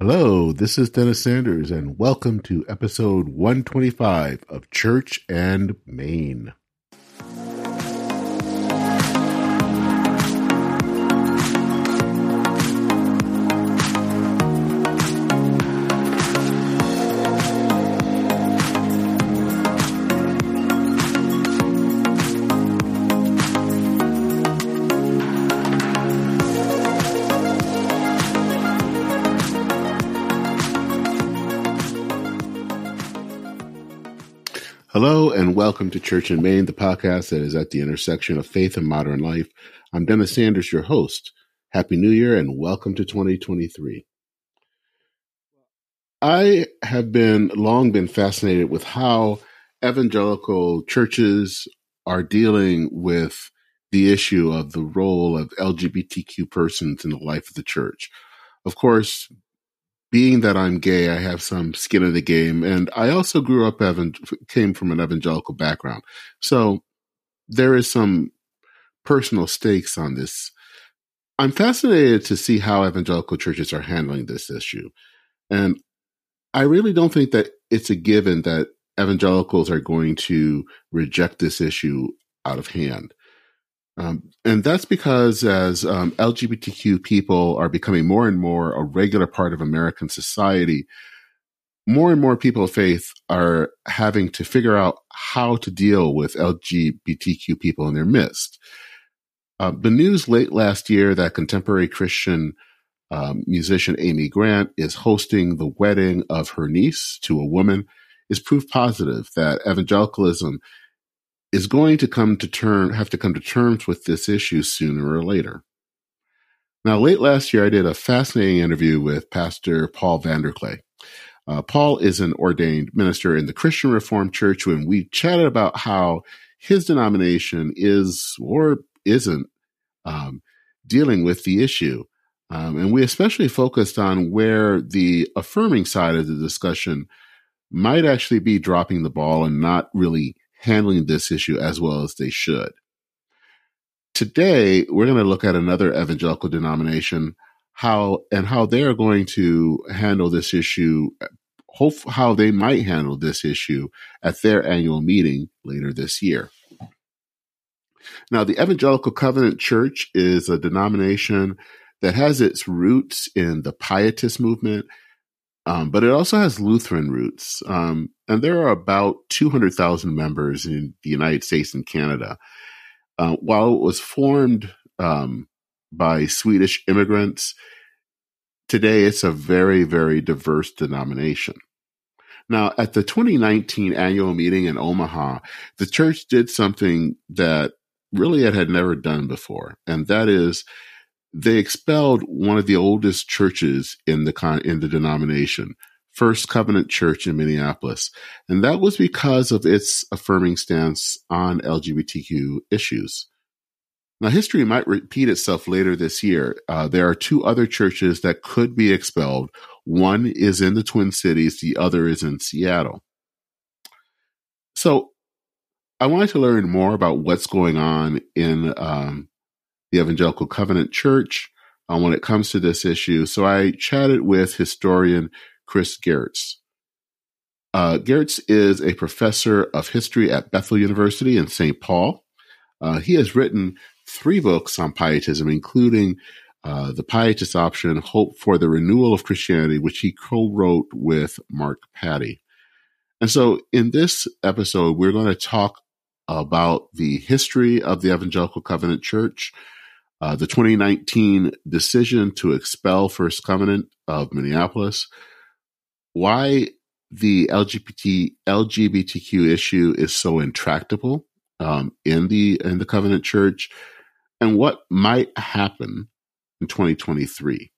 Hello, this is Dennis Sanders, and welcome to episode 125 of Church and Main. Hello, and welcome to Church and Main, the podcast that is at the intersection of faith and modern life. I'm Dennis Sanders, your host. Happy New Year, and welcome to 2023. I have long been fascinated with how evangelical churches are dealing with the issue of the role of LGBTQ persons in the life of the church. Of course, being that I'm gay, I have some skin in the game, and I also came from an evangelical background. So there is some personal stakes on this. I'm fascinated to see how evangelical churches are handling this issue. And I really don't think that it's a given that evangelicals are going to reject this issue out of hand. And that's because as LGBTQ people are becoming more and more a regular part of American society, more and more people of faith are having to figure out how to deal with LGBTQ people in their midst. The news late last year that contemporary Christian musician Amy Grant is hosting the wedding of her niece to a woman is proof positive that evangelicalism is going to have to come to terms with this issue sooner or later. Now, late last year, I did a fascinating interview with Pastor Paul Vanderklay. Paul is an ordained minister in the Christian Reformed Church, and we chatted about how his denomination is or isn't dealing with the issue. And we especially focused on where the affirming side of the discussion might actually be dropping the ball and not really handling this issue as well as they should. Today, we're going to look at another evangelical denomination, how they are going to handle this issue, how they might handle this issue at their annual meeting later this year. Now, the Evangelical Covenant Church is a denomination that has its roots in the Pietist movement, but it also has Lutheran roots. And there are about 200,000 members in the United States and Canada. While it was formed by Swedish immigrants, today it's a very, very diverse denomination. Now, at the 2019 annual meeting in Omaha, the church did something that really it had never done before, and that is they expelled one of the oldest churches in the denomination, First Covenant Church in Minneapolis. And that was because of its affirming stance on LGBTQ issues. Now, history might repeat itself later this year. There are two other churches that could be expelled. One is in the Twin Cities. The other is in Seattle. So I wanted to learn more about what's going on in the Evangelical Covenant Church when it comes to this issue. So I chatted with historian Chris Gertz. Gertz is a professor of history at Bethel University in St. Paul. He has written 3 books on Pietism, including The Pietist Option, Hope for the Renewal of Christianity, which he co-wrote with Mark Patty. And so in this episode, we're going to talk about the history of the Evangelical Covenant Church, the 2019 decision to expel First Covenant of Minneapolis, why the LGBTQ issue is so intractable in the Covenant Church, and what might happen in 2023.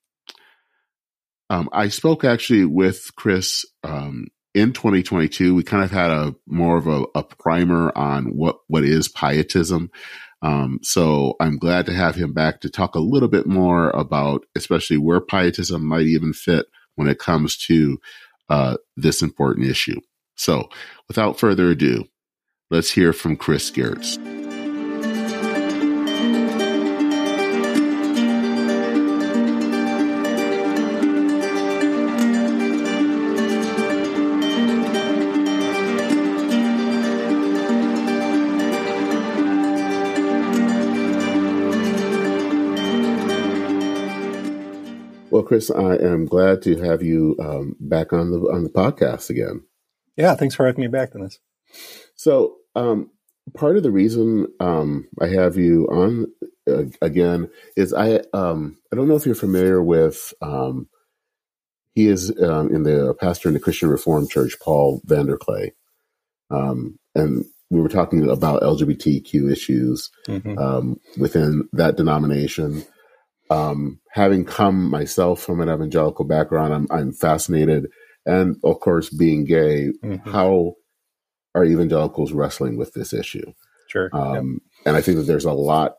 I spoke actually with Chris in 2022. We kind of had more of a primer on what is Pietism. So I'm glad to have him back to talk a little bit more about especially where Pietism might even fit when it comes to this important issue. So without further ado, let's hear from Chris Gertz. Well, Chris, I am glad to have you back on the podcast again. Yeah, thanks for having me back, Dennis. So, part of the reason I have you on again is I don't know if you're familiar with he is in the pastor in the Christian Reformed Church, Paul Vanderklay, and we were talking about LGBTQ issues within that denomination. Having come myself from an evangelical background, I'm fascinated, and of course, being gay, how are evangelicals wrestling with this issue? Sure. And I think that there's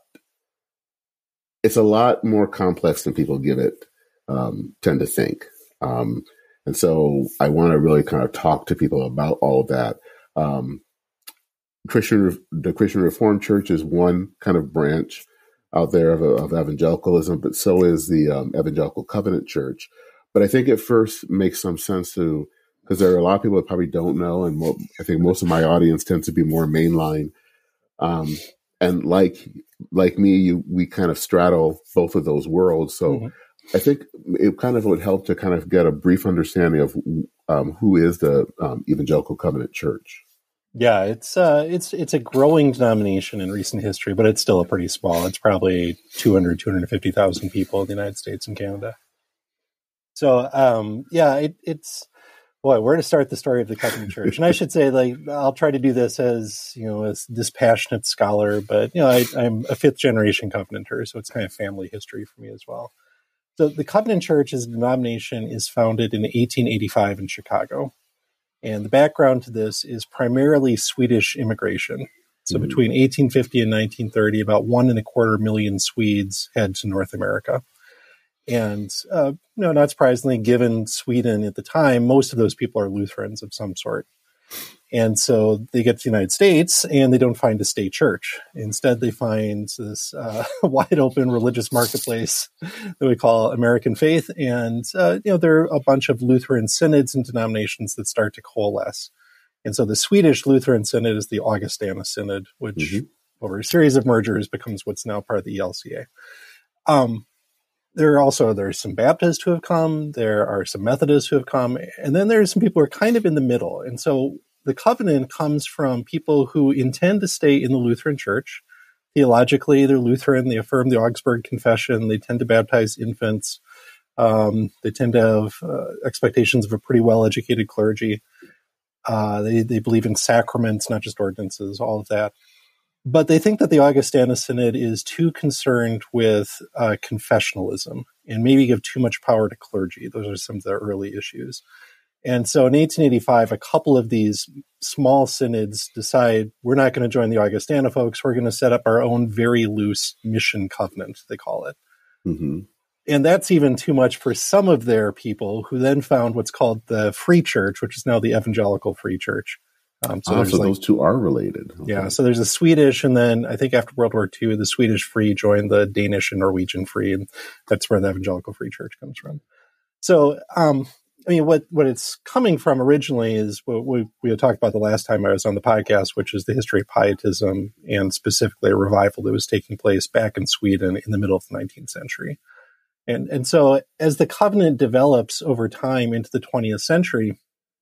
it's a lot more complex than people give it tend to think. And so I want to really kind of talk to people about all of that. The Christian Reformed Church is one kind of branch out there of evangelicalism, but so is the Evangelical Covenant Church. But I think it first makes some sense because there are a lot of people that probably don't know, and I think most of my audience tends to be more mainline. And like me, we kind of straddle both of those worlds. So I think it kind of would help to kind of get a brief understanding of who is the Evangelical Covenant Church. Yeah, it's a growing denomination in recent history, but it's still a pretty small. It's probably 250,000 people in the United States and Canada. So, it's boy, where to start the story of the Covenant Church? And I should say, I'll try to do this as as dispassionate scholar, but I'm a fifth generation Covenanter, so it's kind of family history for me as well. So, the Covenant Church as a denomination is founded in 1885 in Chicago. And the background to this is primarily Swedish immigration. So between 1850 and 1930, about 1.25 million Swedes head to North America. And, not surprisingly, given Sweden at the time, most of those people are Lutherans of some sort. And so they get to the United States and they don't find a state church. Instead, they find this wide open religious marketplace that we call American faith. And, there are a bunch of Lutheran synods and denominations that start to coalesce. And so the Swedish Lutheran Synod is the Augustana Synod, which over a series of mergers becomes what's now part of the ELCA. There's some Baptists who have come. There are some Methodists who have come. And then there's some people who are kind of in the middle. And so the covenant comes from people who intend to stay in the Lutheran Church. Theologically, they're Lutheran. They affirm the Augsburg Confession. They tend to baptize infants. They tend to have expectations of a pretty well-educated clergy. They believe in sacraments, not just ordinances, all of that. But they think that the Augustana Synod is too concerned with confessionalism and maybe give too much power to clergy. Those are some of their early issues. And so in 1885, a couple of these small synods decide we're not going to join the Augustana folks. We're going to set up our own very loose mission covenant, they call it. And that's even too much for some of their people who then found what's called the Free Church, which is now the Evangelical Free Church. So those two are related. Okay. Yeah, so there's a Swedish, and then I think after World War II, the Swedish Free joined the Danish and Norwegian Free, and that's where the Evangelical Free Church comes from. So, what it's coming from originally is what we had talked about the last time I was on the podcast, which is the history of pietism, and specifically a revival that was taking place back in Sweden in the middle of the 19th century. And so as the covenant develops over time into the 20th century,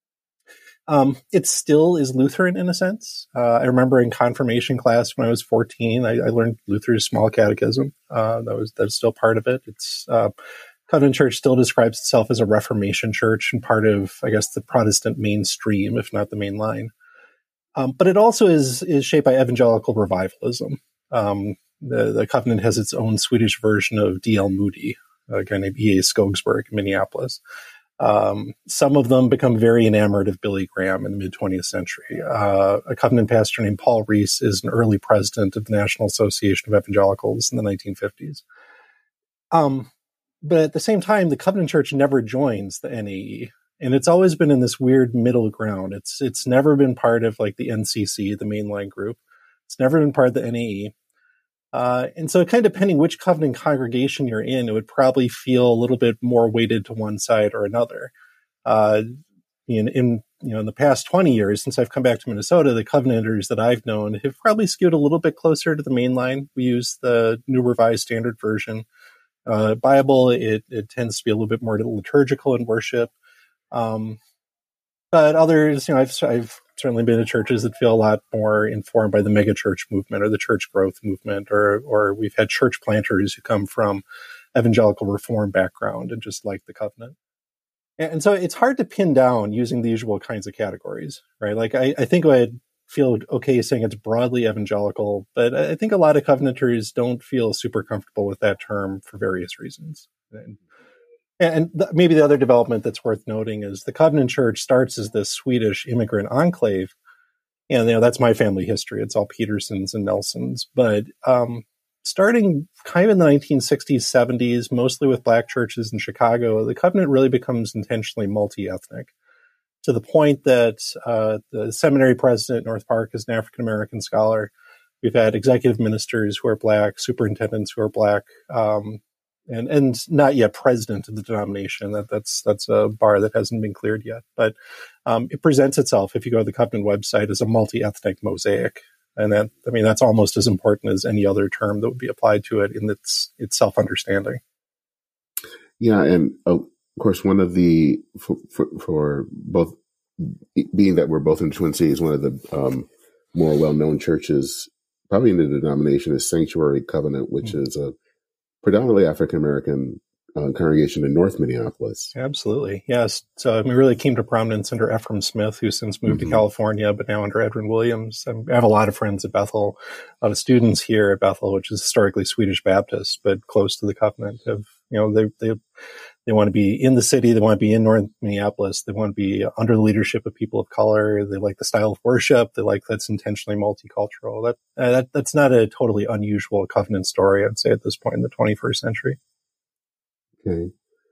it still is Lutheran in a sense. I remember in confirmation class when I was 14, I learned Luther's Small Catechism. That's still part of it. It's Covenant Church still describes itself as a Reformation church and part of, I guess, the Protestant mainstream, if not the main line. But it also is shaped by evangelical revivalism. The Covenant has its own Swedish version of D.L. Moody, a guy named E.A. Skogsberg in Minneapolis. Some of them become very enamored of Billy Graham in the mid-20th century. A Covenant pastor named Paul Rees is an early president of the National Association of Evangelicals in the 1950s. But at the same time, the Covenant Church never joins the NAE. And it's always been in this weird middle ground. It's never been part of like the NCC, the mainline group. It's never been part of the NAE. And so kind of depending which covenant congregation you're in, it would probably feel a little bit more weighted to one side or another. In the past 20 years, since I've come back to Minnesota, the Covenanters that I've known have probably skewed a little bit closer to the main line. We use the New Revised Standard Version. Bible, it tends to be a little bit more liturgical in worship. But others, I've certainly been to churches that feel a lot more informed by the megachurch movement or the church growth movement, or we've had church planters who come from evangelical reform background and just like the covenant. And so it's hard to pin down using the usual kinds of categories, right? Like I think I'd feel okay saying it's broadly evangelical, but I think a lot of covenanters don't feel super comfortable with that term for various reasons. And maybe the other development that's worth noting is the Covenant Church starts as this Swedish immigrant enclave. And, that's my family history. It's all Petersons and Nelsons. But starting kind of in the 1960s, 70s, mostly with black churches in Chicago, the Covenant really becomes intentionally multi-ethnic to the point that the seminary president at North Park is an African-American scholar. We've had executive ministers who are black, superintendents who are black, and not yet president of the denomination. That's a bar that hasn't been cleared yet. But it presents itself, if you go to the Covenant website, as a multi-ethnic mosaic. And that's almost as important as any other term that would be applied to it in its self-understanding. Yeah, and of course, one of the, for both, being that we're both in Twin Cities, one of the more well-known churches, probably in the denomination, is Sanctuary Covenant, which is a predominantly African-American congregation in North Minneapolis. Absolutely. Yes. So it really came to prominence under Ephraim Smith, who since moved to California, but now under Edwin Williams. I have a lot of friends at Bethel, a lot of students here at Bethel, which is historically Swedish Baptist, but close to the Covenant. They want to be in the city. They want to be in North Minneapolis. They want to be under the leadership of people of color. They like the style of worship. They like that's intentionally multicultural. That's not a totally unusual Covenant story, I'd say, at this point in the 21st century. Okay.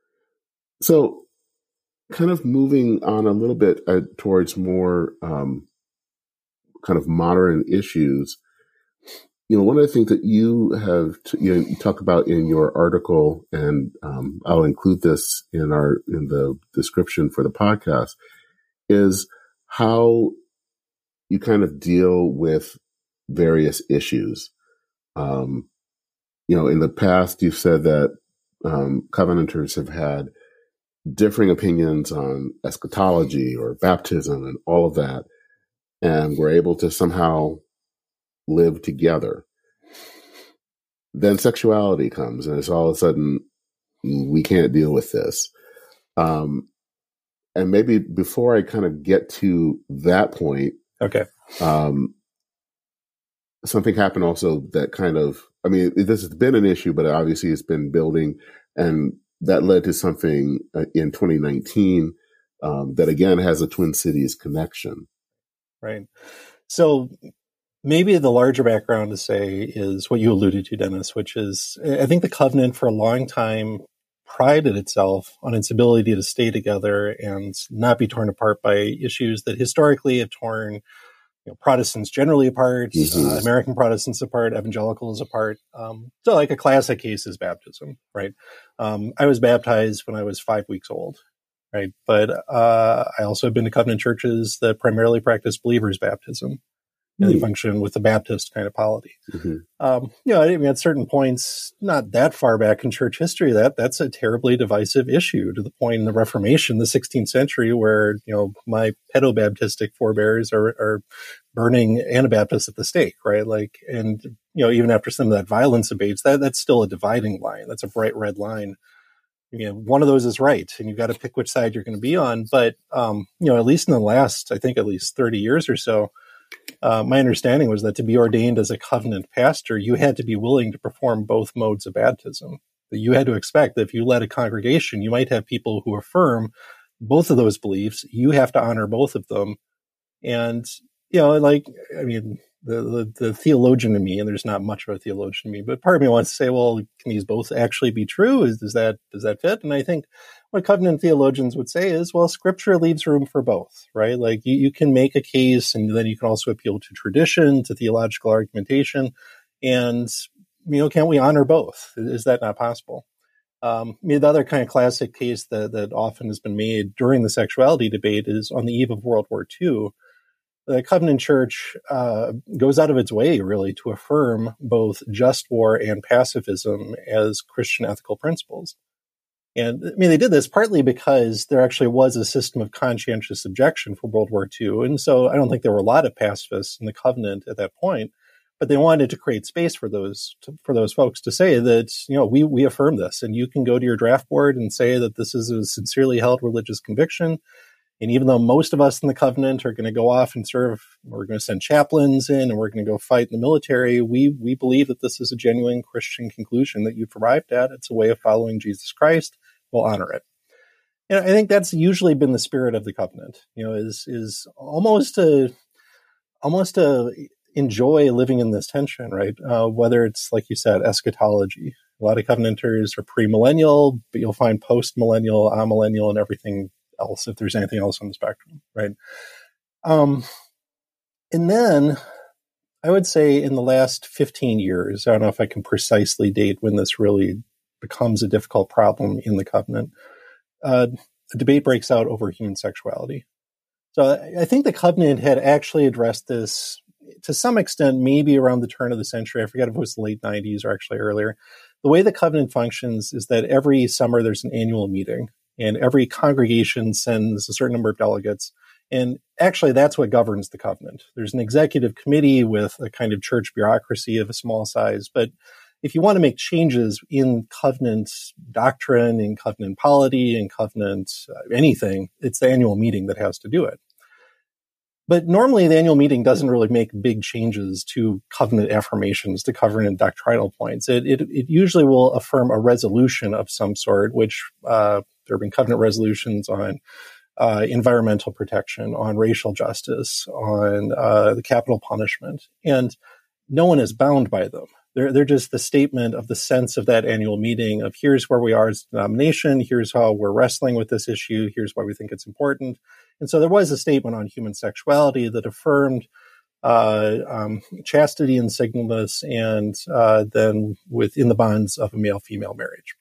So kind of moving on a little bit towards more kind of modern issues, one of the things that you have you talk about in your article, and I'll include this in the description for the podcast, is how you kind of deal with various issues. In the past, you've said that Covenanters have had differing opinions on eschatology or baptism and all of that, and were able to somehow live together. Then sexuality comes, and it's all of a sudden, we can't deal with this. And maybe before I kind of get to that point, okay, something happened also that kind of, this has been an issue, but obviously it's been building, and that led to something in 2019 that again has a Twin Cities connection. Right. So maybe the larger background to say is what you alluded to, Dennis, which is I think the Covenant for a long time prided itself on its ability to stay together and not be torn apart by issues that historically have torn Protestants generally apart, American Protestants apart, evangelicals apart. So like a classic case is baptism, right? I was baptized when I was 5 weeks old, right? But I also have been to Covenant churches that primarily practice believers' baptism. They function with the Baptist kind of polity. At certain points, not that far back in church history, that's a terribly divisive issue, to the point in the Reformation, the 16th century, where, my pedo-Baptistic forebears are burning Anabaptists at the stake, right? Even after some of that violence abates, that's still a dividing line. That's a bright red line. One of those is right, and you've got to pick which side you're going to be on. But, at least in the last, I think at least 30 years or so, my understanding was that to be ordained as a covenant pastor, you had to be willing to perform both modes of baptism. That you had to expect that if you led a congregation, you might have people who affirm both of those beliefs. You have to honor both of them. And, the theologian in me, and there's not much of a theologian in me, but part of me wants to say, well, can these both actually be true? Does that fit? And I think what covenant theologians would say is, well, Scripture leaves room for both, right? Like you can make a case, and then you can also appeal to tradition, to theological argumentation, and can't we honor both? Is that not possible? The other kind of classic case that often has been made during the sexuality debate is on the eve of World War II. the Covenant Church goes out of its way, really, to affirm both just war and pacifism as Christian ethical principles. And I mean, they did this partly because there actually was a system of conscientious objection for World War II. And so I don't think there were a lot of pacifists in the Covenant at that point, but they wanted to create space for those folks to say that, we affirm this, and you can go to your draft board and say that this is a sincerely held religious conviction. And even though most of us in the Covenant are going to go off and serve, we're going to send chaplains in and we're going to go fight in the military, we believe that this is a genuine Christian conclusion that you've arrived at. It's a way of following Jesus Christ. We'll honor it. And I think that's usually been the spirit of the Covenant, is almost to enjoy living in this tension, right? Whether it's, like you said, eschatology. A lot of Covenanters are premillennial, but you'll find post-millennial, amillennial, and everything else, if there's anything else on the spectrum, right? And then I would say in the last 15 years, I don't know if I can precisely date when this really becomes a difficult problem in the Covenant, a debate breaks out over human sexuality. So I think the Covenant had actually addressed this to some extent, maybe around the turn of the century. I forget if it was the late 90s or actually earlier. The way the Covenant functions is that every summer there's an annual meeting, and every congregation sends a certain number of delegates. And actually, that's what governs the Covenant. There's an executive committee with a kind of church bureaucracy of a small size. But if you want to make changes in Covenant doctrine, in Covenant polity, in Covenant anything, it's the annual meeting that has to do it. But normally, the annual meeting doesn't really make big changes to Covenant affirmations, to Covenant doctrinal points. It usually will affirm a resolution of some sort, which there have been Covenant resolutions on environmental protection, on racial justice, on the capital punishment. And no one is bound by them. They're just the statement of the sense of that annual meeting of here's where we are as a denomination, here's how we're wrestling with this issue, here's why we think it's important. And so there was a statement on human sexuality that affirmed chastity and singleness, and then within the bonds of a male-female marriage.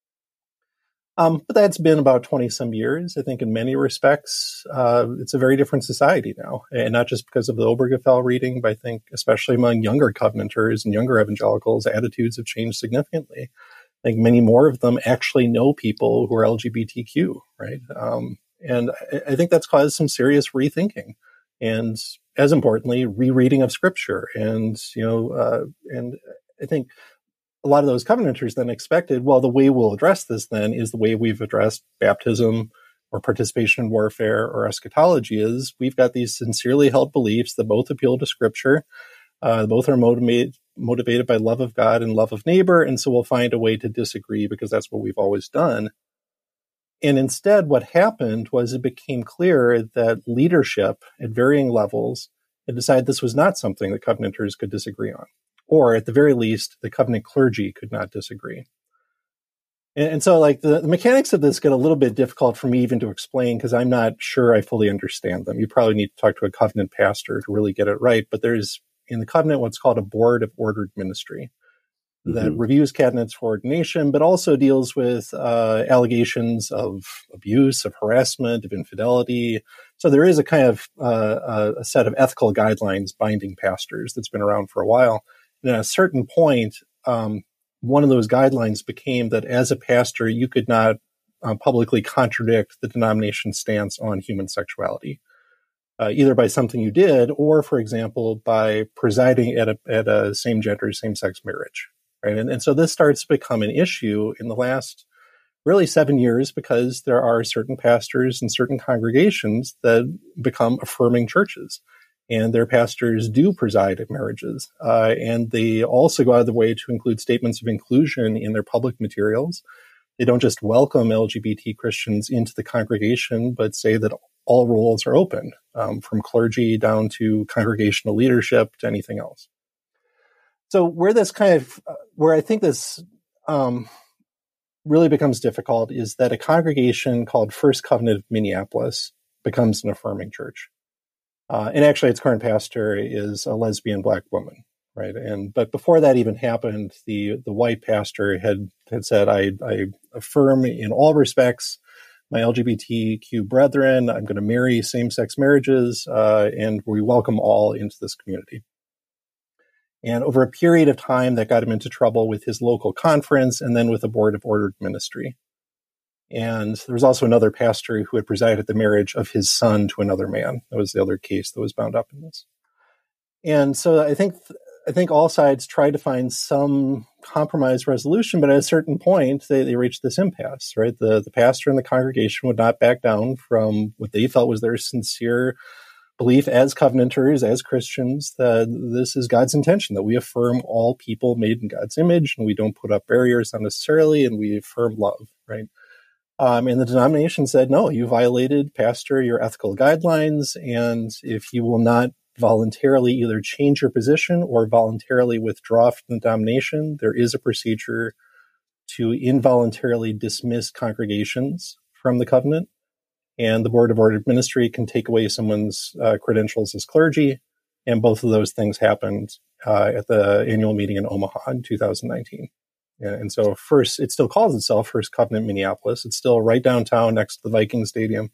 But that's been about 20 some years. I think in many respects, it's a very different society now. And not just because of the Obergefell reading, but I think especially among younger Covenanters and younger evangelicals, attitudes have changed significantly. I think many more of them actually know people who are LGBTQ, right? And I think that's caused some serious rethinking. And as importantly, rereading of scripture. And I think a lot of those Covenanters then expected, well, the way we'll address this then is the way we've addressed baptism or participation in warfare or eschatology is we've got these sincerely held beliefs that both appeal to scripture. Both are motivated by love of God and love of neighbor. And so we'll find a way to disagree because that's what we've always done. And instead, what happened was it became clear that leadership at varying levels had decided this was not something that Covenanters could disagree on. Or at the very least, the Covenant clergy could not disagree. And so like the mechanics of this get a little bit difficult for me even to explain because I'm not sure I fully understand them. You probably need to talk to a Covenant pastor to really get it right. But there's in the Covenant what's called a board of ordered ministry that reviews candidates for ordination, but also deals with allegations of abuse, of harassment, of infidelity. So there is a kind of a set of ethical guidelines binding pastors that's been around for a while. And at a certain point, one of those guidelines became that as a pastor, you could not publicly contradict the denomination's stance on human sexuality, either by something you did or, for example, by presiding at a same-gender, same-sex marriage. Right? And so this starts to become an issue in the last really 7 years because there are certain pastors and certain congregations that become affirming churches. And their pastors do preside at marriages. And they also go out of the way to include statements of inclusion in their public materials. They don't just welcome LGBT Christians into the congregation, but say that all roles are open, from clergy down to congregational leadership to anything else. So where I think this really becomes difficult is that a congregation called First Covenant of Minneapolis becomes an affirming church. And actually, its current pastor is a lesbian Black woman, right? But before that even happened, the white pastor had said, "I affirm in all respects my LGBTQ brethren. I'm going to marry same-sex marriages, and we welcome all into this community. And over a period of time, that got him into trouble with his local conference and then with the Board of Ordered Ministry. And there was also another pastor who had presided at the marriage of his son to another man. That was the other case that was bound up in this. And so I think all sides tried to find some compromise resolution, but at a certain point, they reached this impasse, right? The pastor and the congregation would not back down from what they felt was their sincere belief as covenanters, as Christians, that this is God's intention, that we affirm all people made in God's image, and we don't put up barriers unnecessarily, and we affirm love, right? And the denomination said, no, you violated, pastor, your ethical guidelines, and if you will not voluntarily either change your position or voluntarily withdraw from the denomination, there is a procedure to involuntarily dismiss congregations from the covenant. And the Board of Ordered Ministry can take away someone's credentials as clergy. And both of those things happened at the annual meeting in Omaha in 2019. And so first, it still calls itself First Covenant Minneapolis. It's still right downtown next to the Viking Stadium.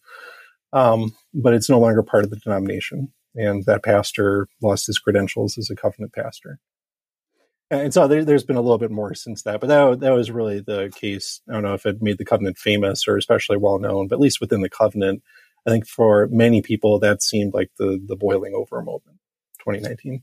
But it's no longer part of the denomination. And that pastor lost his credentials as a covenant pastor. And so there's been a little bit more since that, but that was really the case. I don't know if it made the covenant famous or especially well known, but at least within the covenant, I think for many people that seemed like the boiling over moment, 2019.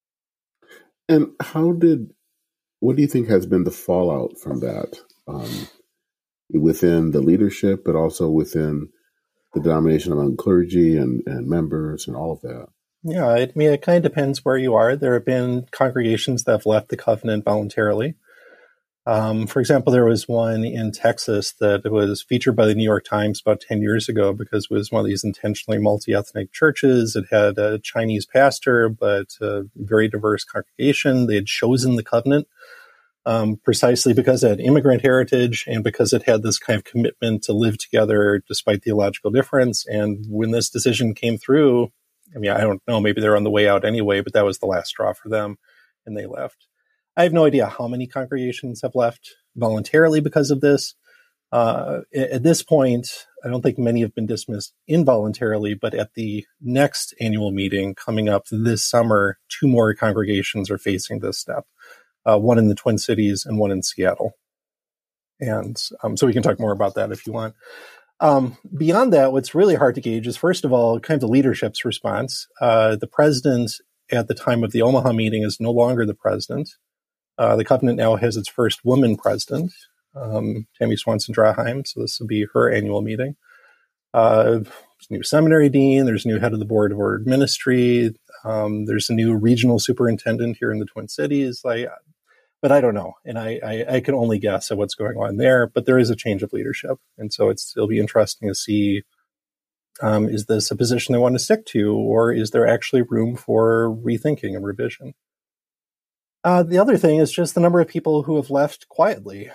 And what do you think has been the fallout from that within the leadership, but also within the denomination among clergy and members and all of that? Yeah, it kind of depends where you are. There have been congregations that have left the covenant voluntarily. For example, there was one in Texas that was featured by the New York Times about 10 years ago because it was one of these intentionally multi-ethnic churches. It had a Chinese pastor, but a very diverse congregation. They had chosen the covenant precisely because it had immigrant heritage and because it had this kind of commitment to live together despite theological difference. And when this decision came through, I mean, I don't know, maybe they're on the way out anyway, but that was the last straw for them, and they left. I have no idea how many congregations have left voluntarily because of this. At this point, I don't think many have been dismissed involuntarily, but at the next annual meeting coming up this summer, 2 more congregations are facing this step, one in the Twin Cities and one in Seattle. And so we can talk more about that if you want. Beyond that, what's really hard to gauge is, first of all, kind of the leadership's response. The president at the time of the Omaha meeting is no longer the president. The covenant now has its first woman president, Tammy Swanson Draheim. So this will be her annual meeting. There's a new seminary dean. There's a new head of the Board of Ordered Ministry. There's a new regional superintendent here in the Twin Cities. But I don't know. And I can only guess at what's going on there. But there is a change of leadership. And so it'll be interesting to see, is this a position they want to stick to, or is there actually room for rethinking and revision? The other thing is just the number of people who have left quietly,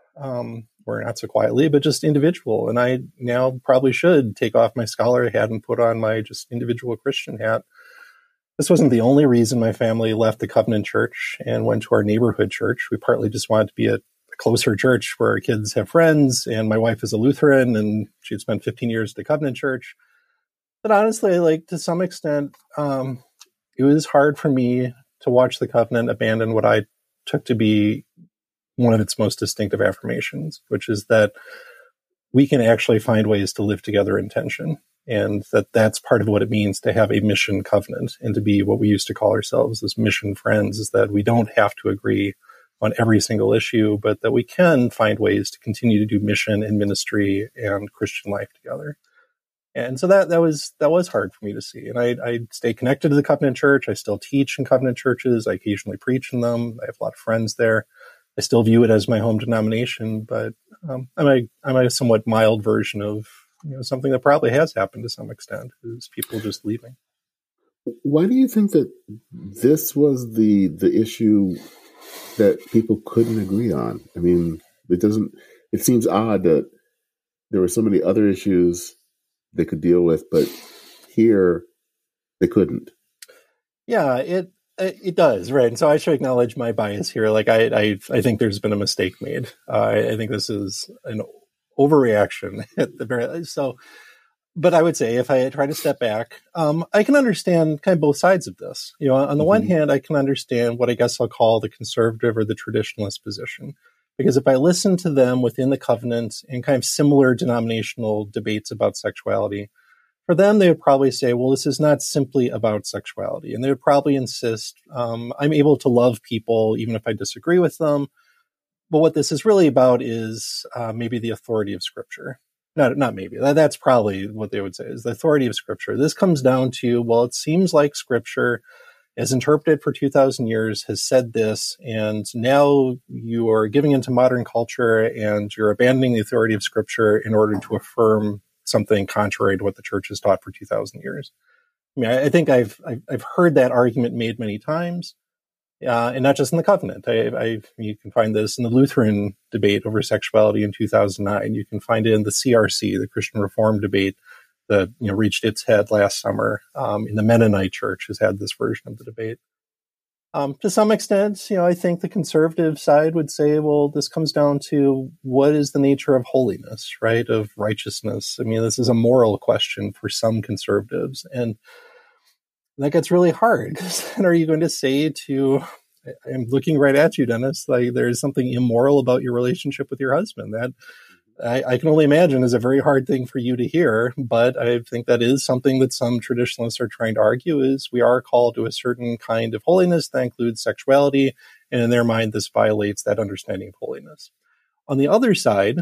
or not so quietly, but just individual. And I now probably should take off my scholar hat and put on my just individual Christian hat. This wasn't the only reason my family left the Covenant Church and went to our neighborhood church. We partly just wanted to be a closer church where our kids have friends, and my wife is a Lutheran, and she'd spent 15 years at the Covenant Church. But honestly, to some extent, it was hard for me to watch the Covenant abandon what I took to be one of its most distinctive affirmations, which is that we can actually find ways to live together in tension. And that's part of what it means to have a mission covenant and to be what we used to call ourselves as mission friends, is that we don't have to agree on every single issue, but that we can find ways to continue to do mission and ministry and Christian life together. And so that was hard for me to see. And I stay connected to the Covenant Church. I still teach in Covenant churches. I occasionally preach in them. I have a lot of friends there. I still view it as my home denomination, but I'm a somewhat mild version of something that probably has happened to some extent, is people just leaving. Why do you think that this was the issue that people couldn't agree on? I mean, it seems odd that there were so many other issues they could deal with, but here they couldn't. Yeah, it does, right? And so I should acknowledge my bias here. I think there's been a mistake made. I think this is an overreaction at the very so. But I would say if I try to step back, I can understand kind of both sides of this. On the one hand, I can understand what I guess I'll call the conservative or the traditionalist position. Because if I listen to them within the covenant and kind of similar denominational debates about sexuality, for them, they would probably say, well, this is not simply about sexuality. And they would probably insist, I'm able to love people even if I disagree with them. But what this is really about is maybe the authority of Scripture. Not maybe. That's probably what they would say is the authority of Scripture. This comes down to, well, it seems like Scripture, as interpreted for 2,000 years, has said this, and now you are giving into modern culture and you're abandoning the authority of Scripture in order to affirm something contrary to what the church has taught for 2,000 years. I mean, I think I've heard that argument made many times. And not just in the covenant. You can find this in the Lutheran debate over sexuality in 2009. You can find it in the CRC, the Christian Reform debate that reached its head last summer. In the Mennonite Church has had this version of the debate. To some extent, I think the conservative side would say, well, this comes down to what is the nature of holiness, right? Of righteousness. I mean, this is a moral question for some conservatives, and that gets really hard because then are you going to say I'm looking right at you, Dennis, like there's something immoral about your relationship with your husband? That I can only imagine is a very hard thing for you to hear, but I think that is something that some traditionalists are trying to argue is we are called to a certain kind of holiness that includes sexuality, and in their mind, this violates that understanding of holiness. On the other side,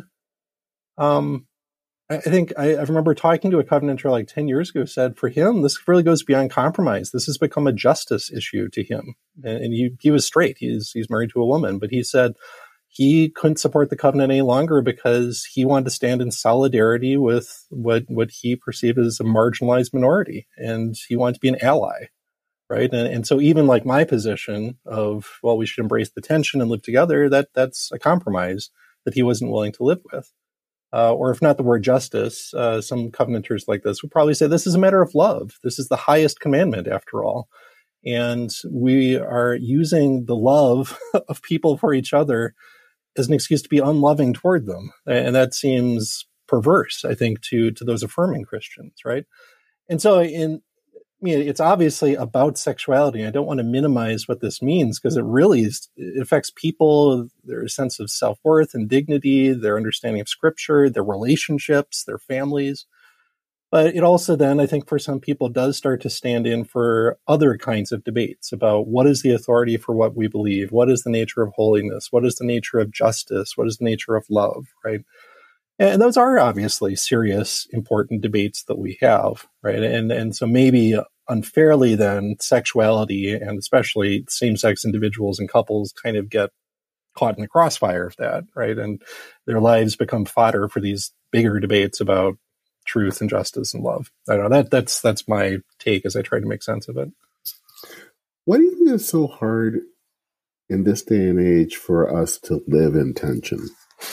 I think I remember talking to a covenanter like 10 years ago who said for him, this really goes beyond compromise. This has become a justice issue to him. And he was straight. He's married to a woman, but he said he couldn't support the covenant any longer because he wanted to stand in solidarity with what he perceived as a marginalized minority. And he wanted to be an ally, right? And so even like my position of, well, we should embrace the tension and live together, that's a compromise that he wasn't willing to live with. Or if not the word justice, some covenanters like this would probably say this is a matter of love. This is the highest commandment after all. And we are using the love of people for each other as an excuse to be unloving toward them. And that seems perverse, I think, to those affirming Christians, right? And so it's obviously about sexuality. I don't want to minimize what this means because it really it affects people, their sense of self-worth and dignity, their understanding of Scripture, their relationships, their families. But it also then, I think, for some people does start to stand in for other kinds of debates about what is the authority for what we believe, what is the nature of holiness, what is the nature of justice, what is the nature of love, right? And those are obviously serious, important debates that we have, right? And so maybe unfairly then sexuality and especially same-sex individuals and couples kind of get caught in the crossfire of that, right? And their lives become fodder for these bigger debates about truth and justice and love. I don't know, that's my take as I try to make sense of it. Why do you think it's so hard in this day and age for us to live in tension?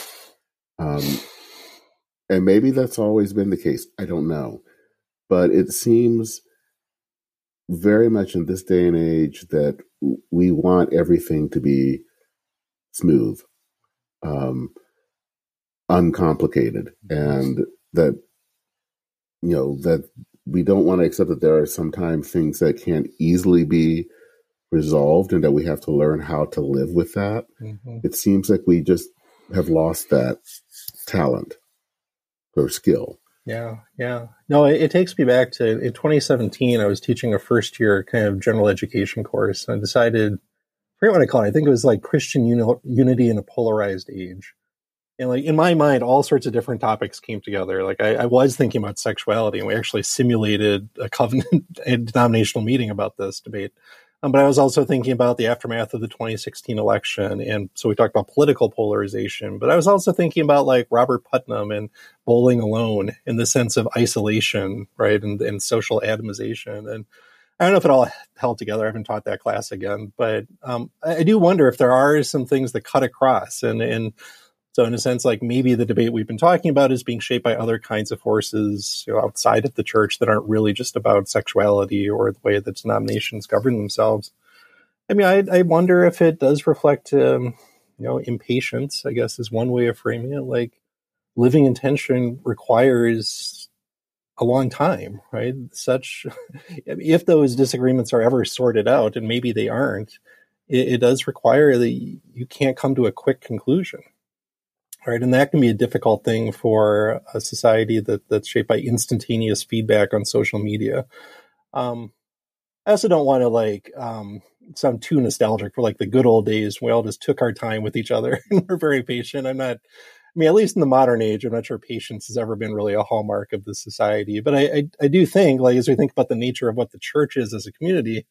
And maybe that's always been the case. I don't know. But it seems very much in this day and age that we want everything to be smooth, uncomplicated, and that, that we don't want to accept that there are sometimes things that can't easily be resolved and that we have to learn how to live with that. Mm-hmm. It seems like we just have lost that talent or skill. Yeah. No, it takes me back to in 2017, I was teaching a first year kind of general education course, and I decided, I forget what I call it. I think it was like Christian unity in a polarized age. And like in my mind, all sorts of different topics came together. Like I was thinking about sexuality, and we actually simulated a covenant and denominational meeting about this debate. But I was also thinking about the aftermath of the 2016 election. And so we talked about political polarization, but I was also thinking about like Robert Putnam and Bowling Alone in the sense of isolation, right? And social atomization. And I don't know if it all held together. I haven't taught that class again, but I do wonder if there are some things that cut across. And so in a sense, like maybe the debate we've been talking about is being shaped by other kinds of forces outside of the church that aren't really just about sexuality or the way that denominations govern themselves. I mean, I wonder if it does reflect, impatience, I guess is one way of framing it. Like living in tension requires a long time, right? If those disagreements are ever sorted out, and maybe they aren't, it does require that you can't come to a quick conclusion, right? And that can be a difficult thing for a society that's shaped by instantaneous feedback on social media. I also don't want to sound too nostalgic for the good old days. We all just took our time with each other and we're very patient. At least in the modern age, I'm not sure patience has ever been really a hallmark of the society. But I do think, as we think about the nature of what the church is as a community,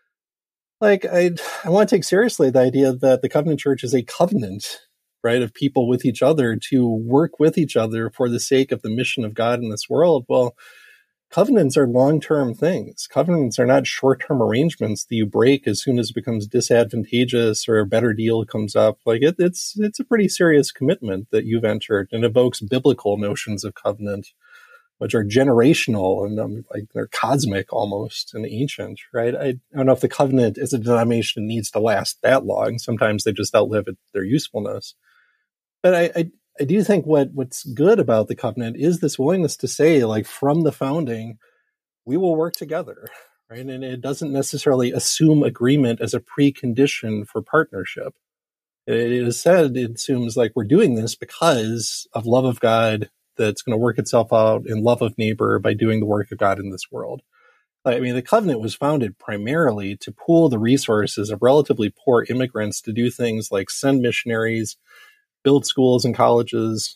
I want to take seriously the idea that the covenant church is a covenant, right, of people with each other to work with each other for the sake of the mission of God in this world. Well, covenants are long-term things. Covenants are not short-term arrangements that you break as soon as it becomes disadvantageous or a better deal comes up. It's a pretty serious commitment that you've entered, and evokes biblical notions of covenant, which are generational and they're cosmic almost and ancient, right? I don't know if the covenant as a denomination needs to last that long. Sometimes they just outlive their usefulness. But I do think what's good about the covenant is this willingness to say, from the founding, we will work together, right? And it doesn't necessarily assume agreement as a precondition for partnership. It is said, it assumes we're doing this because of love of God that's going to work itself out in love of neighbor by doing the work of God in this world. The covenant was founded primarily to pool the resources of relatively poor immigrants to do things like send missionaries, build schools and colleges,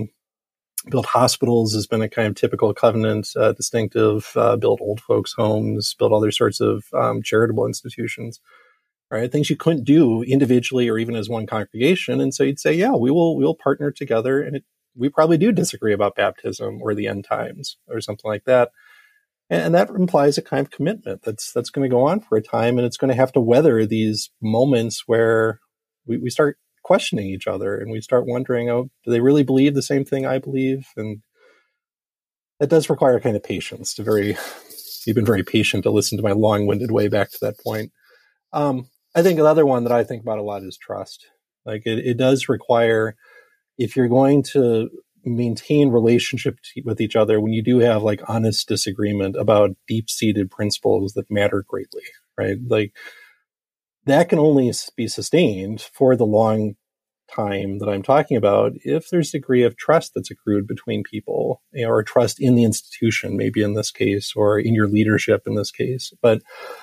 build hospitals has been a kind of typical covenant distinctive, build old folks' homes, build other sorts of charitable institutions, right? Things you couldn't do individually or even as one congregation. And so you'd say, yeah, we'll partner together. And we probably do disagree about baptism or the end times or something like that. And that implies a kind of commitment that's going to go on for a time. And it's going to have to weather these moments where we start questioning each other and we start wondering, do they really believe the same thing I believe? And that does require a kind of patience. You've been very patient to listen to my long-winded way back to that point. I think another one that I think about a lot is trust. It does require, if you're going to maintain relationship with each other, when you do have honest disagreement about deep-seated principles that matter greatly, right? That can only be sustained for the long time that I'm talking about if there's a degree of trust that's accrued between people, or trust in the institution, maybe in this case, or in your leadership in this case. But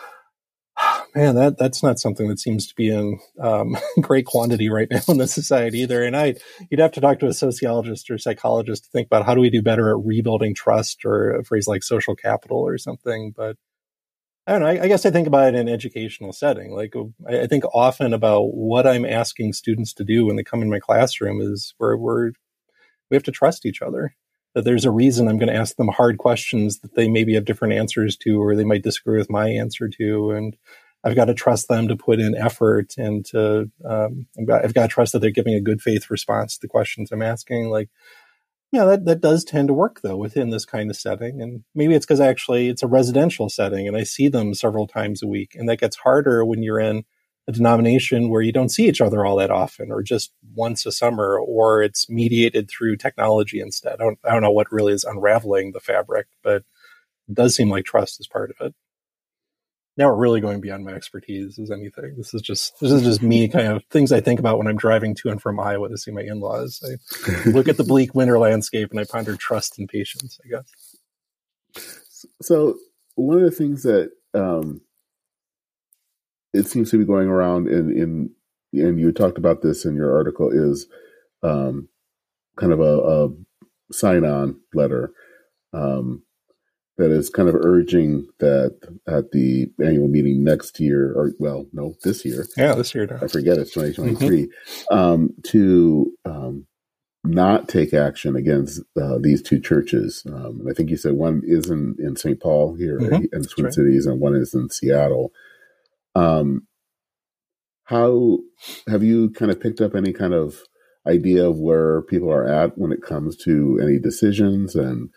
man, that's not something that seems to be in great quantity right now in the society either. And you'd have to talk to a sociologist or psychologist to think about how do we do better at rebuilding trust, or a phrase like social capital or something. But I don't know. I guess I think about it in an educational setting. I think often about what I'm asking students to do when they come in my classroom is we have to trust each other. That there's a reason I'm going to ask them hard questions that they maybe have different answers to, or they might disagree with my answer to. And I've got to trust them to put in effort, and I've got to trust that they're giving a good faith response to the questions I'm asking. That does tend to work, though, within this kind of setting. And maybe it's because actually it's a residential setting and I see them several times a week. And that gets harder when you're in a denomination where you don't see each other all that often, or just once a summer, or it's mediated through technology instead. I don't know what really is unraveling the fabric, but it does seem like trust is part of it. Now we're really going beyond my expertise as anything. This is just me, kind of things I think about when I'm driving to and from Iowa to see my in-laws. I look at the bleak winter landscape and I ponder trust and patience, I guess. So one of the things that it seems to be going around and you talked about this in your article, is kind of a sign-on letter that is kind of urging that at the annual meeting next year, this year. Yeah, this year. I forget, it's 2023, to not take action against these two churches. I think you said one is in St. Paul here in the Twin Cities, and one is in Seattle. How have you kind of picked up any kind of idea of where people are at when it comes to any decisions, and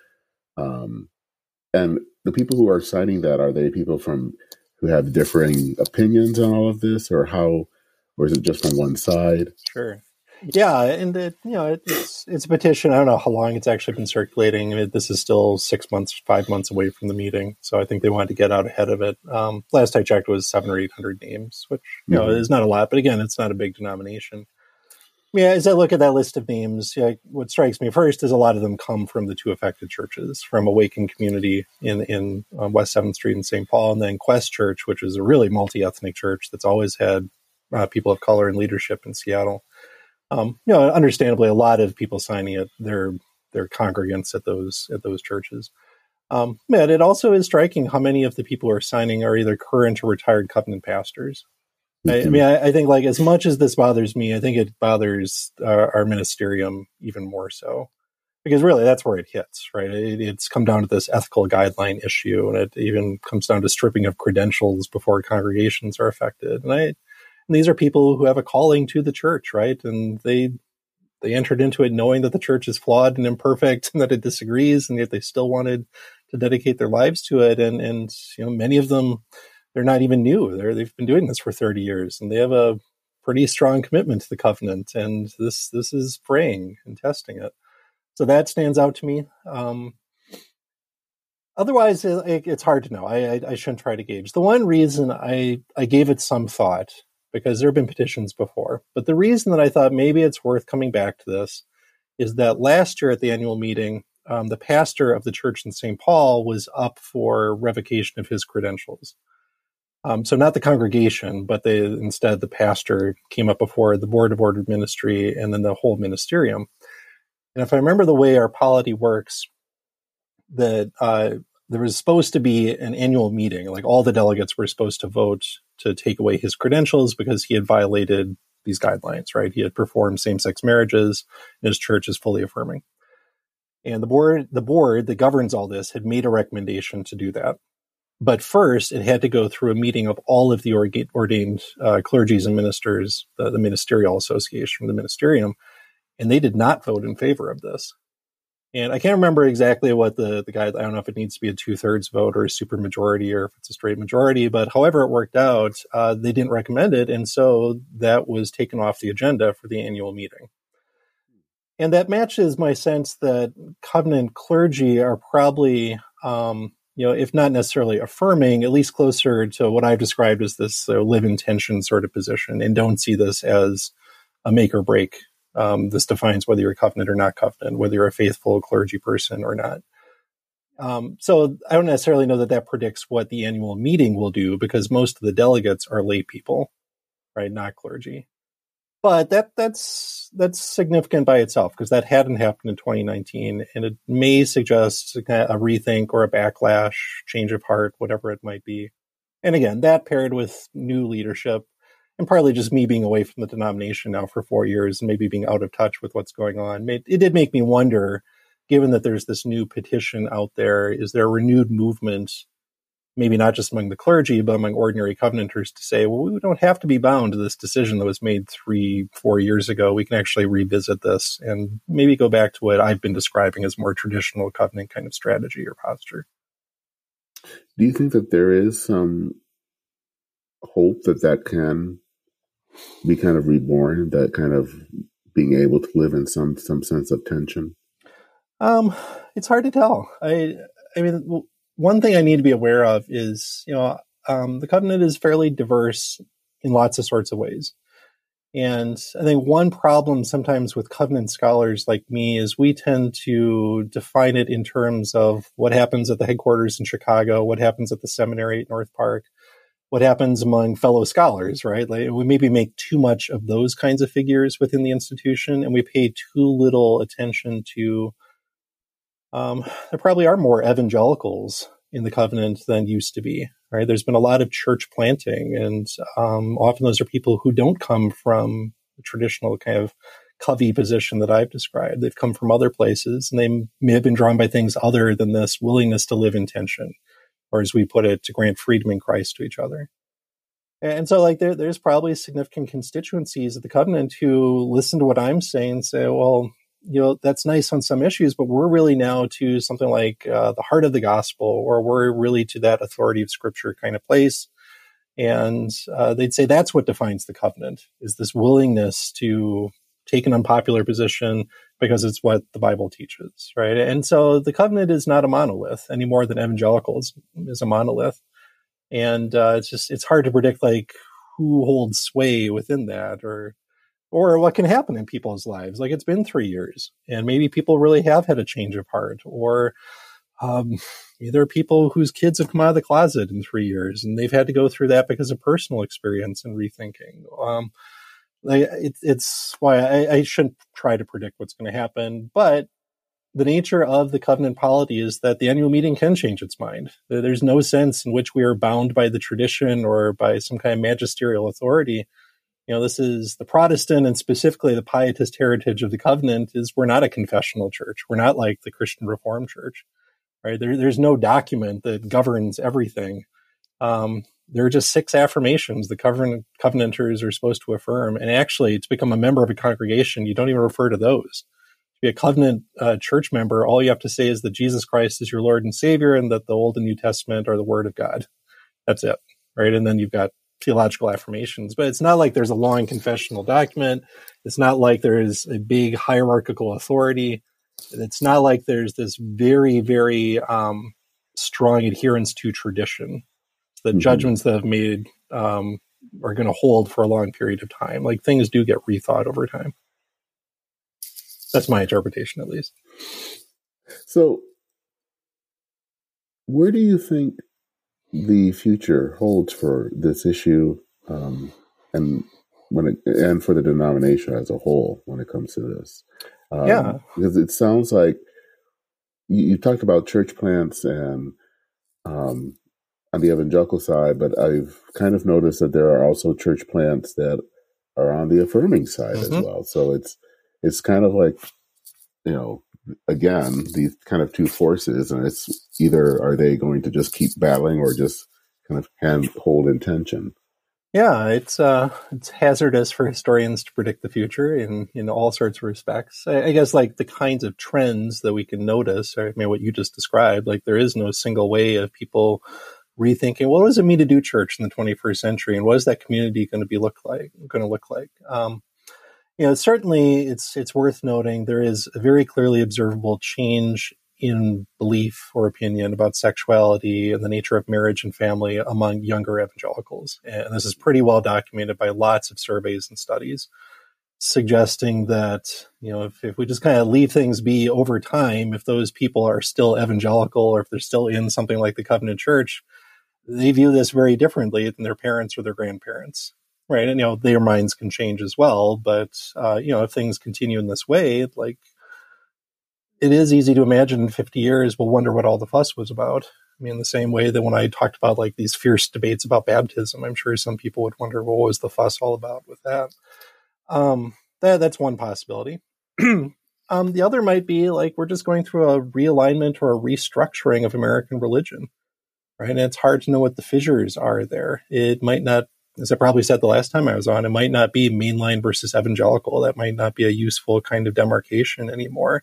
the people who are signing that, are they people who have differing opinions on all of this, or is it just on one side? Sure. Yeah, and it's a petition. I don't know how long it's actually been circulating. This is still 6 months, 5 months away from the meeting, so I think they wanted to get out ahead of it. Last I checked, it was 700 or 800 names, which is not a lot, but again, it's not a big denomination. Yeah, as I look at that list of names, what strikes me first is a lot of them come from the two affected churches, from Awakened Community in West 7th Street in St. Paul, and then Quest Church, which is a really multi-ethnic church that's always had people of color in leadership in Seattle. Understandably, a lot of people signing it, they're congregants at those churches. It also is striking how many of the people who are signing are either current or retired covenant pastors. I think, like, as much as this bothers me, I think it bothers our ministerium even more so, because really that's where it hits, right? It's come down to this ethical guideline issue, and it even comes down to stripping of credentials before congregations are affected. And these are people who have a calling to the church, right? And they entered into it knowing that the church is flawed and imperfect and that it disagrees, and yet they still wanted to dedicate their lives to it. And many of them, they're not even new. They've been doing this for 30 years, and they have a pretty strong commitment to the covenant. And this is praying and testing it. So that stands out to me. Otherwise, it's hard to know. I shouldn't try to gauge. The one reason I gave it some thought, because there have been petitions before, but the reason that I thought maybe it's worth coming back to this is that last year at the annual meeting, the pastor of the church in St. Paul was up for revocation of his credentials. So not the congregation, but instead the pastor came up before the Board of Ordered Ministry and then the whole ministerium. And if I remember the way our polity works, that there was supposed to be an annual meeting, like all the delegates were supposed to vote to take away his credentials because he had violated these guidelines, right? He had performed same-sex marriages, and his church is fully affirming. And the board that governs all this had made a recommendation to do that. But first, it had to go through a meeting of all of the ordained clergies and ministers, the ministerial association, the ministerium, and they did not vote in favor of this. And I can't remember exactly what the guide. I don't know if it needs to be a 2/3 vote or a supermajority or if it's a straight majority, but however it worked out, they didn't recommend it. And so that was taken off the agenda for the annual meeting. And that matches my sense that covenant clergy are probably, if not necessarily affirming, at least closer to what I've described as this live in tension sort of position, and don't see this as a make or break. This defines whether you're covenant or not covenant, whether you're a faithful clergy person or not. So I don't necessarily know that predicts what the annual meeting will do, because most of the delegates are lay people, right? Not clergy. But that's significant by itself, because that hadn't happened in 2019, and it may suggest a rethink or a backlash, change of heart, whatever it might be. And again, that paired with new leadership, and partly just me being away from the denomination now for 4 years and maybe being out of touch with what's going on, it did make me wonder, given that there's this new petition out there, is there a renewed movement, maybe not just among the clergy, but among ordinary covenanters, to say, well, we don't have to be bound to this decision that was made 3-4 years ago. We can actually revisit this and maybe go back to what I've been describing as more traditional covenant kind of strategy or posture. Do you think that there is some hope that can be kind of reborn, that kind of being able to live in some sense of tension? It's hard to tell. I mean, one thing I need to be aware of is, the covenant is fairly diverse in lots of sorts of ways. And I think one problem sometimes with covenant scholars like me is we tend to define it in terms of what happens at the headquarters in Chicago, what happens at the seminary at North Park, what happens among fellow scholars, right? Like, we maybe make too much of those kinds of figures within the institution, and we pay too little attention to there probably are more evangelicals in the covenant than used to be, right? There's been a lot of church planting, and often those are people who don't come from the traditional kind of covey position that I've described. They've come from other places, and they may have been drawn by things other than this willingness to live in tension, or as we put it, to grant freedom in Christ to each other. And so, there's probably significant constituencies of the covenant who listen to what I'm saying and say, well, that's nice on some issues, but we're really now to something like the heart of the gospel, or we're really to that authority of Scripture kind of place. And they'd say that's what defines the covenant, is this willingness to take an unpopular position because it's what the Bible teaches, right? And so the covenant is not a monolith any more than evangelicals is a monolith. And it's hard to predict like who holds sway within that or what can happen in people's lives. Like it's been 3 years and maybe people really have had a change of heart, or there are people whose kids have come out of the closet in 3 years and they've had to go through that because of personal experience and rethinking. It's why I shouldn't try to predict what's going to happen, but the nature of the covenant polity is that the annual meeting can change its mind. There's no sense in which we are bound by the tradition or by some kind of magisterial authority. This is the Protestant and specifically the Pietist heritage of the covenant is we're not a confessional church. We're not like the Christian Reformed Church, right? There's no document that governs everything. There are just 6 affirmations the covenanters are supposed to affirm. And actually, to become a member of a congregation, you don't even refer to those. To be a covenant church member, all you have to say is that Jesus Christ is your Lord and Savior and that the Old and New Testament are the Word of God. That's it, right? And then you've got theological affirmations. But it's not like there's a long confessional document. It's not like there is a big hierarchical authority. It's not like there's this very, very strong adherence to tradition. The judgments that have made are going to hold for a long period of time. Like things do get rethought over time. That's my interpretation, at least. So, where do you think the future holds for this issue, and for the denomination as a whole when it comes to this? Because it sounds like you talked about church plants and on the evangelical side, but I've kind of noticed that there are also church plants that are on the affirming side as well. So it's kind of like, again, these kind of two forces, and it's either are they going to just keep battling or just kind of hold in tension? Yeah, it's hazardous for historians to predict the future in all sorts of respects. I guess like the kinds of trends that we can notice, or what you just described, like there is no single way of people rethinking, what does it mean to do church in the 21st century, and what is that community going to look like? Certainly it's worth noting there is a very clearly observable change in belief or opinion about sexuality and the nature of marriage and family among younger evangelicals. And this is pretty well documented by lots of surveys and studies suggesting that, if we just kind of leave things be over time, if those people are still evangelical or if they're still in something like the Covenant Church, they view this very differently than their parents or their grandparents. Right. And, their minds can change as well. But, if things continue in this way, like it is easy to imagine in 50 years, we'll wonder what all the fuss was about. The same way that when I talked about like these fierce debates about baptism, I'm sure some people would wonder, well, what was the fuss all about with that? That's one possibility. The other might be like we're just going through a realignment or a restructuring of American religion. Right. And it's hard to know what the fissures are there. It might not, as I probably said the last time I was on, it might not be mainline versus evangelical. That might not be a useful kind of demarcation anymore.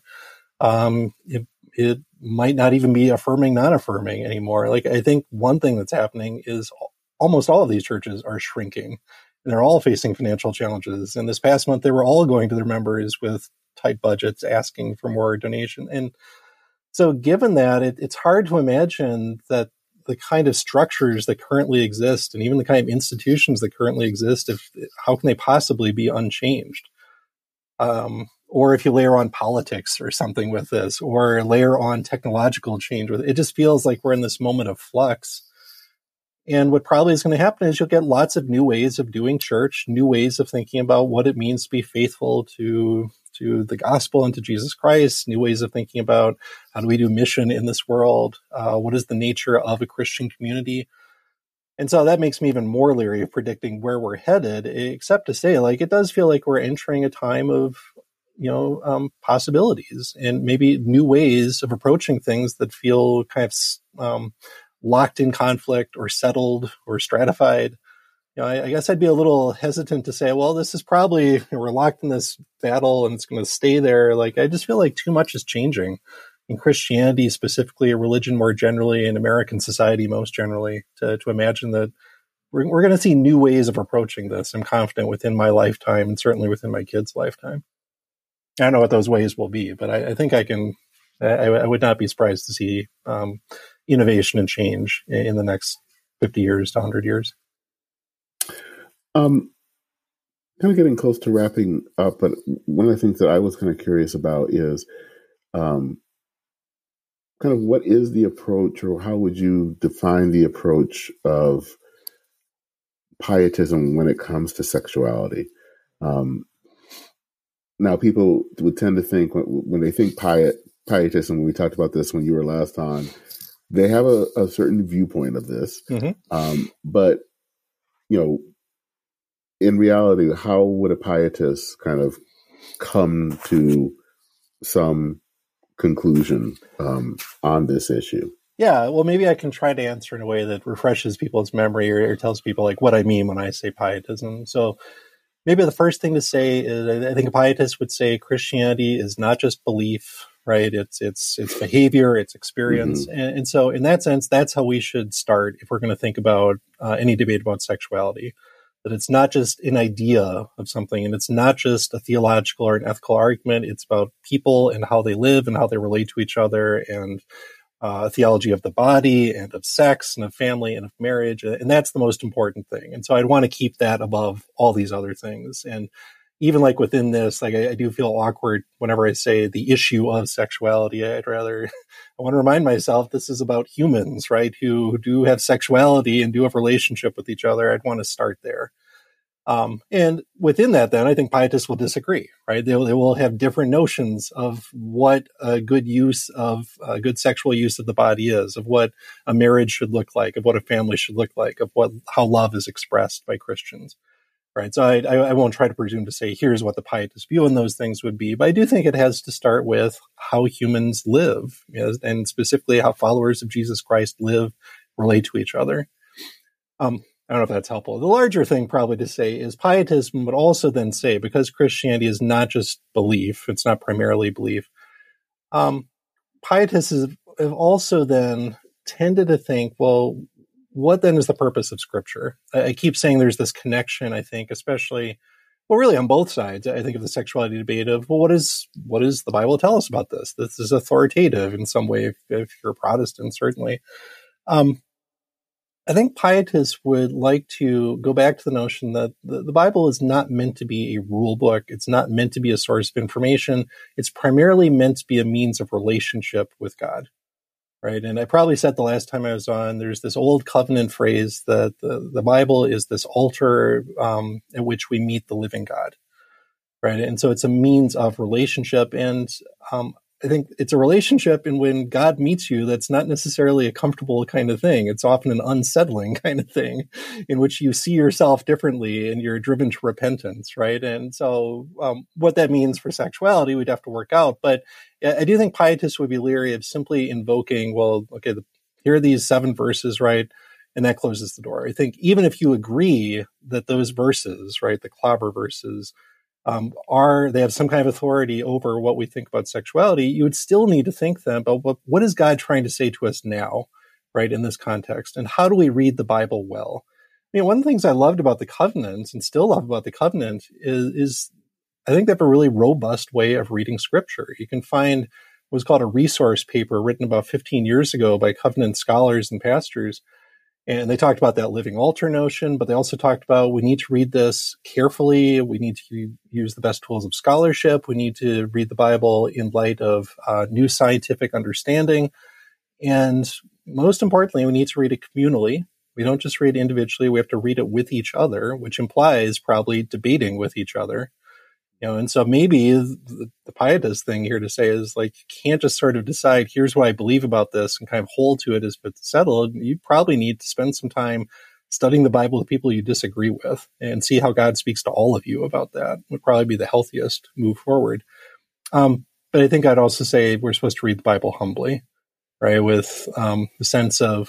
It might not even be affirming, non-affirming anymore. Like, I think one thing that's happening is almost all of these churches are shrinking and they're all facing financial challenges. And this past month, they were all going to their members with tight budgets, asking for more donation. And so given that, it's hard to imagine that the kind of structures that currently exist and even the kind of institutions that currently exist, how can they possibly be unchanged? Or if you layer on politics or something with this, or layer on technological change with it, just feels like we're in this moment of flux. And what probably is going to happen is you'll get lots of new ways of doing church, new ways of thinking about what it means to be faithful to the gospel and to Jesus Christ, new ways of thinking about how do we do mission in this world? What is the nature of a Christian community? And so that makes me even more leery of predicting where we're headed, except to say, like, it does feel like we're entering a time of, possibilities and maybe new ways of approaching things that feel kind of locked in conflict or settled or stratified. I guess I'd be a little hesitant to say, well, this is probably, we're locked in this battle and it's going to stay there. Like, I just feel like too much is changing in Christianity, specifically, religion more generally, and American society most generally, to imagine that we're going to see new ways of approaching this. I'm confident within my lifetime and certainly within my kids' lifetime. I don't know what those ways will be, but I think I would not be surprised to see innovation and change in the next 50 years to 100 years. Kind of getting close to wrapping up, but one of the things that I was kind of curious about is kind of what is the approach, or how would you define the approach of pietism when it comes to sexuality? Now, people would tend to think when they think pietism, we talked about this when you were last on, they have a certain viewpoint of this. Mm-hmm. But, in reality, how would a pietist kind of come to some conclusion on this issue? Yeah, well, maybe I can try to answer in a way that refreshes people's memory or tells people like what I mean when I say pietism. So maybe the first thing to say is I think a pietist would say Christianity is not just belief, right? It's behavior, it's experience. Mm-hmm. And so in that sense, that's how we should start if we're going to think about any debate about sexuality. That it's not just an idea of something, and it's not just a theological or an ethical argument. It's about people and how they live and how they relate to each other, and a theology of the body and of sex and of family and of marriage. And that's the most important thing. And so I'd want to keep that above all these other things. And even like within this, like I do feel awkward whenever I say the issue of sexuality. I want to remind myself this is about humans, right? Who do have sexuality and do have relationship with each other. I'd want to start there. And within that, then I think pietists will disagree, right? They will have different notions of what a good use of a good sexual use of the body is, of what a marriage should look like, of what a family should look like, of how love is expressed by Christians. Right. So I won't try to presume to say, here's what the pietist view on those things would be. But I do think it has to start with how humans live, and specifically how followers of Jesus Christ live, relate to each other. I don't know if that's helpful. The larger thing probably to say is pietism would also then say, because Christianity is not just belief, it's not primarily belief, pietists have also then tended to think, well, what then is the purpose of Scripture? I keep saying there's this connection, I think, especially, well, really on both sides, I think, of the sexuality debate of, well, what does the Bible tell us about this? This is authoritative in some way, if you're a Protestant, certainly. I think pietists would like to go back to the notion that the Bible is not meant to be a rule book. It's not meant to be a source of information. It's primarily meant to be a means of relationship with God. Right. And I probably said the last time I was on, there's this old covenant phrase that the Bible is this altar at which we meet the living God. Right. And so it's a means of relationship. And I think it's a relationship in when God meets you, that's not necessarily a comfortable kind of thing. It's often an unsettling kind of thing in which you see yourself differently and you're driven to repentance. Right. And so what that means for sexuality, we'd have to work out. But I do think pietists would be leery of simply invoking, well, okay, here are these 7 verses, right? And that closes the door. I think even if you agree that those verses, right, the clobber verses, they have some kind of authority over what we think about sexuality, you would still need to think then about what is God trying to say to us now, right, in this context? And how do we read the Bible well? I mean, one of the things I loved about the covenant and still love about the covenant is I think they have a really robust way of reading Scripture. You can find what's called a resource paper written about 15 years ago by covenant scholars and pastors. And they talked about that living altar notion, but they also talked about we need to read this carefully. We need to use the best tools of scholarship. We need to read the Bible in light of new scientific understanding. And most importantly, we need to read it communally. We don't just read it individually. We have to read it with each other, which implies probably debating with each other. And so maybe the pietist thing here to say is like, you can't just sort of decide, here's what I believe about this and kind of hold to it as if it's settled. You probably need to spend some time studying the Bible with people you disagree with and see how God speaks to all of you about that. Would probably be the healthiest move forward. But I think I'd also say we're supposed to read the Bible humbly, right? With the sense of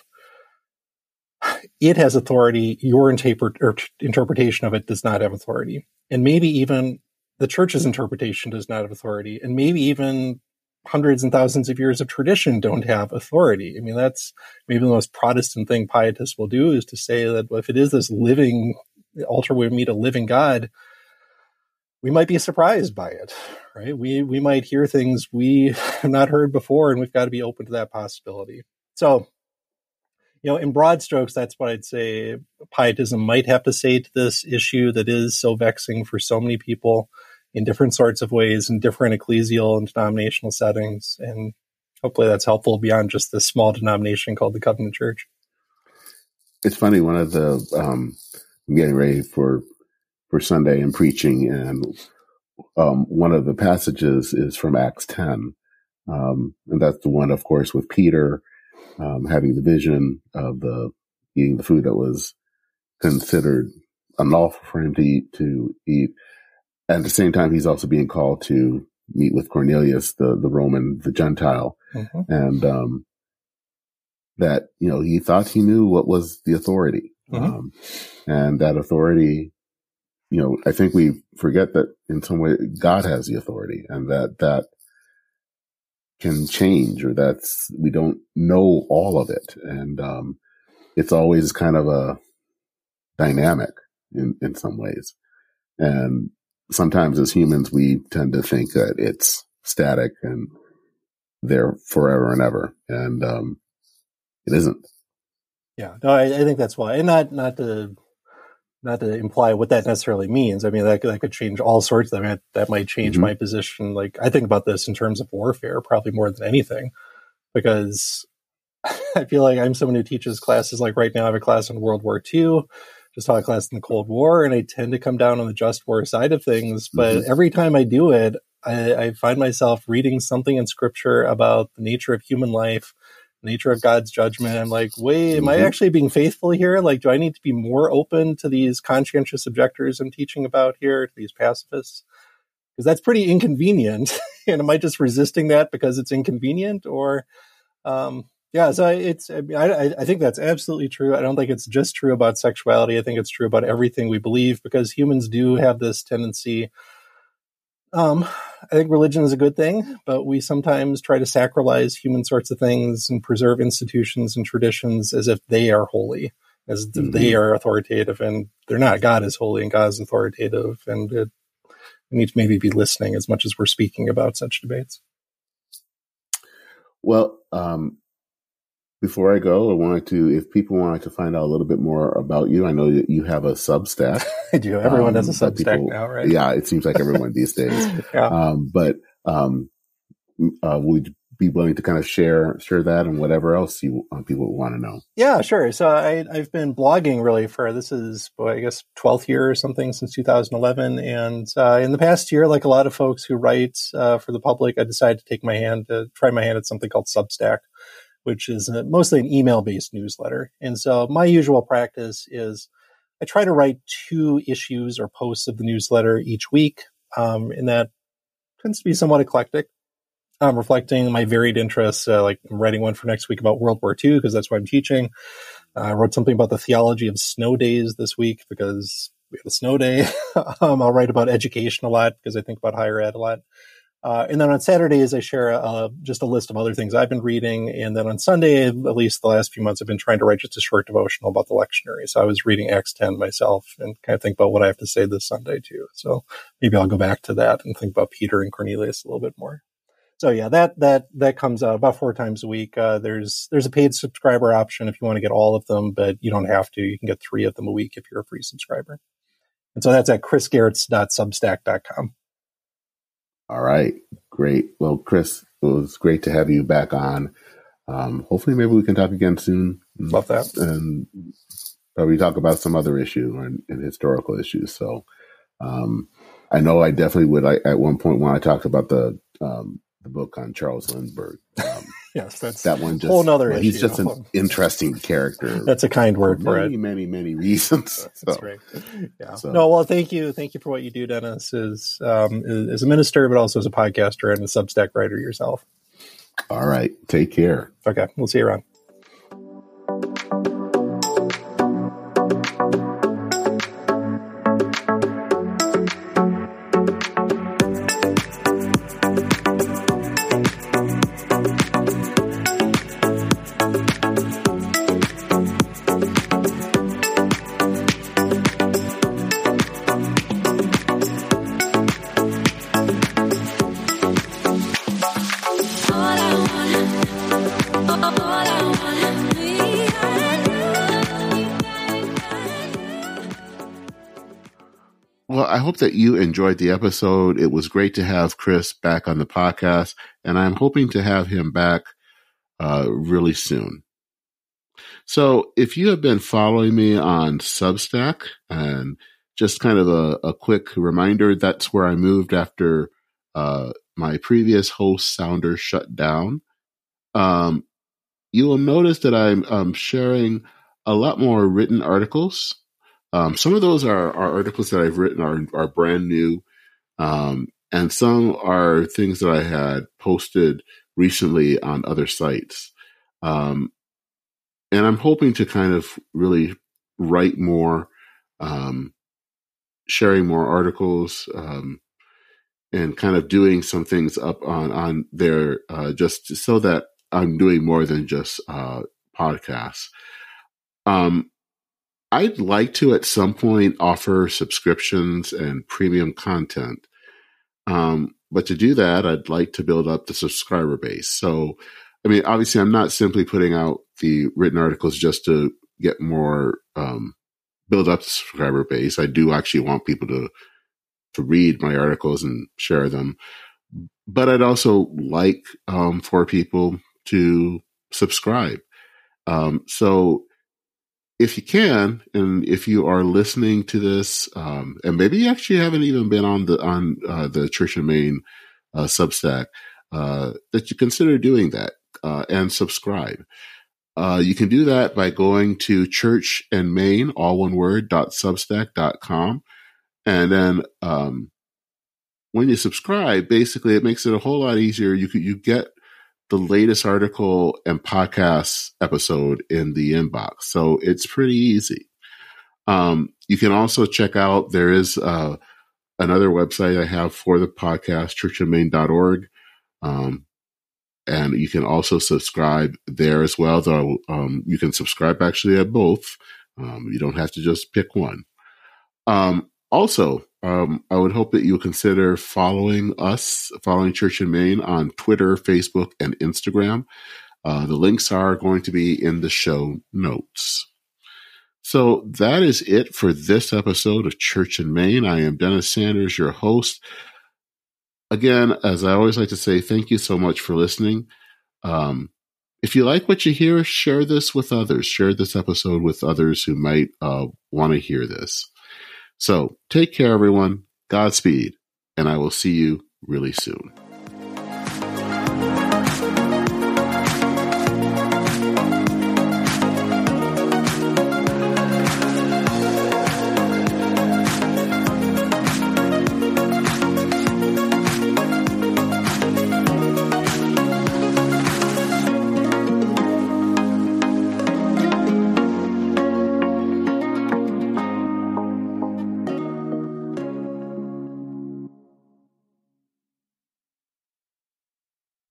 it has authority. Your interpretation of it does not have authority. And maybe even the church's interpretation does not have authority, and maybe even hundreds and thousands of years of tradition don't have authority. I mean, that's maybe the most Protestant thing pietists will do, is to say that if it is this living altar where we meet a living God, we might be surprised by it, right? We might hear things we have not heard before, and we've got to be open to that possibility. So, in broad strokes, that's what I'd say pietism might have to say to this issue that is so vexing for so many people in different sorts of ways, in different ecclesial and denominational settings. And hopefully that's helpful beyond just this small denomination called the Covenant Church. It's funny, one of the, I'm getting ready for Sunday and preaching, and one of the passages is from Acts 10. And that's the one, of course, with Peter having the vision of eating the food that was considered unlawful for him to eat. At the same time, he's also being called to meet with Cornelius, the Roman, the Gentile, and that, he thought he knew what was the authority. And that authority, I think we forget that in some way God has the authority, and that can change, or we don't know all of it. And it's always kind of a dynamic in some ways. And sometimes as humans, we tend to think that it's static and there forever and ever. And it isn't. Yeah, no, I think that's why, and not to imply what that necessarily means. I mean, that could change all sorts. I mean, that might change my position. Like, I think about this in terms of warfare, probably more than anything, because I feel like I'm someone who teaches classes. Like right now, I have a class on World War II, just taught a class in the Cold War, and I tend to come down on the just war side of things. But every time I do it, I find myself reading something in Scripture about the nature of human life, nature of God's judgment. I'm like, wait, am I actually being faithful here? Like, do I need to be more open to these conscientious objectors I'm teaching about here, to these pacifists? Because that's pretty inconvenient. And am I just resisting that because it's inconvenient? Or, so I think that's absolutely true. I don't think it's just true about sexuality. I think it's true about everything we believe, because humans do have this tendency. I think religion is a good thing, but we sometimes try to sacralize human sorts of things and preserve institutions and traditions as if they are holy, as if they are authoritative, and they're not. God is holy and God is authoritative, and we need to maybe be listening as much as we're speaking about such debates. Well, before I go, if people wanted to find out a little bit more about you, I know that you have a Substack. I do. Everyone has a Substack now, right? Yeah, it seems like everyone these days. Yeah. Would you be willing to kind of share that and whatever else people want to know? Yeah, sure. So I've been blogging really this is, I guess, 12th year or something, since 2011. And in the past year, like a lot of folks who write for the public, I decided to try my hand at something called Substack, which is mostly an email-based newsletter. And so my usual practice is I try to write 2 issues or posts of the newsletter each week, and that tends to be somewhat eclectic, reflecting my varied interests. Like I'm writing one for next week about World War II, because that's what I'm teaching. I wrote something about the theology of snow days this week, because we have a snow day. I'll write about education a lot, because I think about higher ed a lot. And then on Saturdays, I share just a list of other things I've been reading. And then on Sunday, at least the last few months, I've been trying to write just a short devotional about the lectionary. So I was reading Acts 10 myself and kind of think about what I have to say this Sunday too. So maybe I'll go back to that and think about Peter and Cornelius a little bit more. So yeah, that comes out about 4 times a week. There's a paid subscriber option if you want to get all of them, but you don't have to. You can get 3 of them a week if you're a free subscriber. And so that's at chrisgerritz.substack.com. All right. Great. Well, Chris, it was great to have you back on. Hopefully maybe we can talk again soon. Love that. And probably talk about some other issue and historical issues. So I know I definitely would at one point when I talked about the book on Charles Lindbergh. Yes, that's that one. Just, whole nother issue. He's just an interesting character. That's a kind word for it. Many reasons. That's great. Yeah. So. No, well, thank you for what you do, Dennis, as a minister, but also as a podcaster and a Substack writer yourself. All right. Take care. Okay. We'll see you around. I hope that you enjoyed the episode. It was great to have Chris back on the podcast, and I'm hoping to have him back really soon. So if you have been following me on Substack, and just kind of a quick reminder, that's where I moved after my previous host, Sounder, shut down. You will notice that I'm sharing a lot more written articles. Some of those are articles that I've written are brand new. And some are things that I had posted recently on other sites. And I'm hoping to kind of really write more, sharing more articles, and kind of doing some things up on there, just so that I'm doing more than just podcasts. I'd like to at some point offer subscriptions and premium content. But to do that, I'd like to build up the subscriber base. So, I mean, obviously I'm not simply putting out the written articles just to get more, build up the subscriber base. I do actually want people to read my articles and share them. But I'd also like, for people to subscribe. So if you can, and if you are listening to this, and maybe you actually haven't even been on the Church in Maine Substack, that you consider doing that and subscribe. You can do that by going to churchandmaine, all one word, .substack.com. And then when you subscribe, basically it makes it a whole lot easier. You get the latest article and podcast episode in the inbox. So it's pretty easy. You can also check out, there is another website I have for the podcast, churchandmaine.org. And you can also subscribe there as well, though you can subscribe actually at both. You don't have to just pick one. Also, I would hope that you'll consider following Church in Maine on Twitter, Facebook, and Instagram. The links are going to be in the show notes. So that is it for this episode of Church in Maine. I am Dennis Sanders, your host. Again, as I always like to say, thank you so much for listening. If you like what you hear, share this with others. Share this episode with others who might want to hear this. So take care, everyone. Godspeed, and I will see you really soon.